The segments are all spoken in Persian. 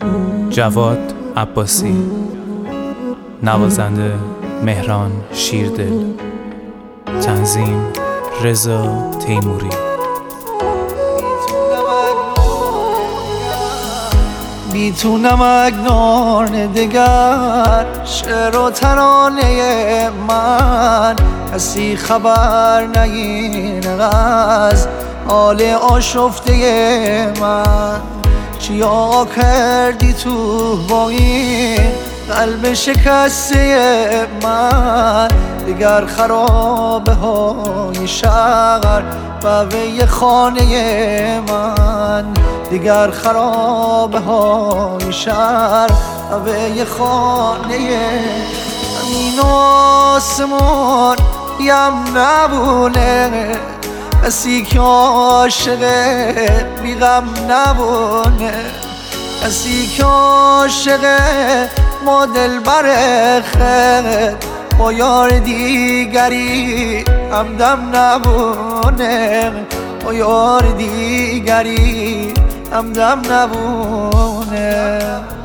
جواد عباسی، نوازنده مهران شیردل، تنظیم رضا تیموری. میتونم اکنون دگر شعر و ترانه من کسی خبر نگیره از حال آشفته من. چیا کردی تو با این قلب شکسته من؟ دیگر خرابه های شهر و وی خانه من، دیگر خرابه های شهر و وی خانه همین آسمان یم نبونه، کسی که عاشقه بیغم نبونه، کسی که عاشقه ما دلبر خیر با یار دیگری همدم نبونه، با یار دیگری همدم نبونه.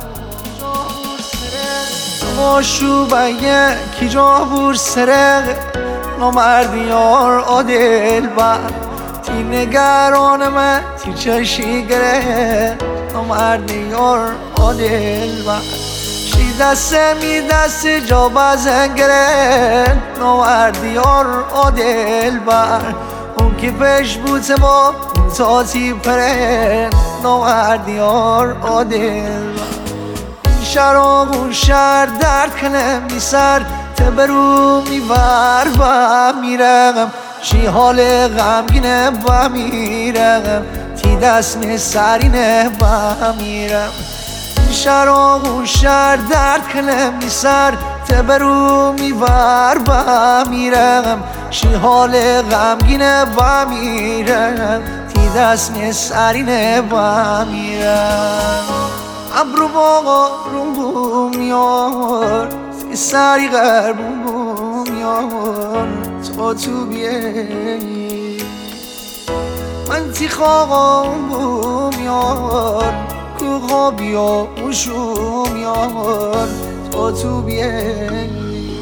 ماشوبه کی جا بور سرق نامردی یار آدل بر تی نگران من تی چشی گره نامردی یار آدل بر شی دسته می دست جا بزن گره نامردی یار آدل بر اون که پیش بوده با تا تی پره نامردی یار آدل بر شراب اون شهر درد کنه می سر تبرو میبر و میرم شی حال غمگینه و میرم تی دست می سرینه و میرم شراب اون شهر درد کنه می سر تبرو میبر و میرم شی حال غمگینه و میرم تی دست می سرینه و میرم. ابرو باقا روم بوم یار سری غربون بوم یار تا تو بیایی من تی خواقم بوم یار کوها بیا موشوم یار تا تو بیایی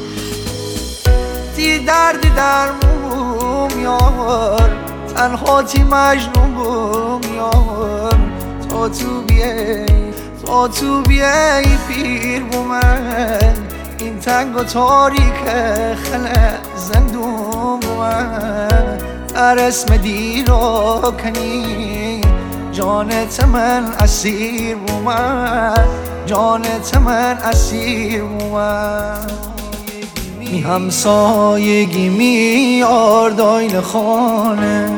تی دردی در بوم یار تنها تی مجنون بوم یار تا تو بیایی تا تو بیایی پیر بومن این تنگ و تاریک خلق زندون بومن در اسم دیرا کنی جانت من اسیر بومن جانت من اسیر بومن. می همسایگی می آرداین خانه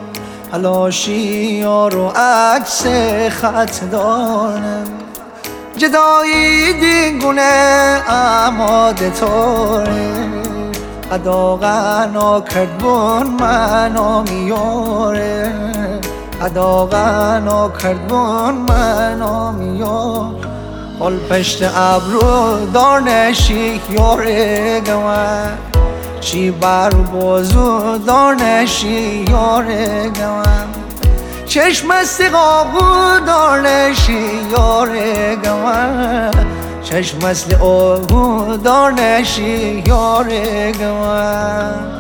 علاشیار و عکس خط دارم جدایی دیگونه اماده تاره ادا غنا کرد بون منو میاره ادا غنا کرد بون منو میاره حال پشت ابرو دارنشی یاره گوان چی بر بازو دارنشی یاره گوان چشم استقاقو دارنشی یاره گوان چشم مثل آهو دارنشی یاره گوان.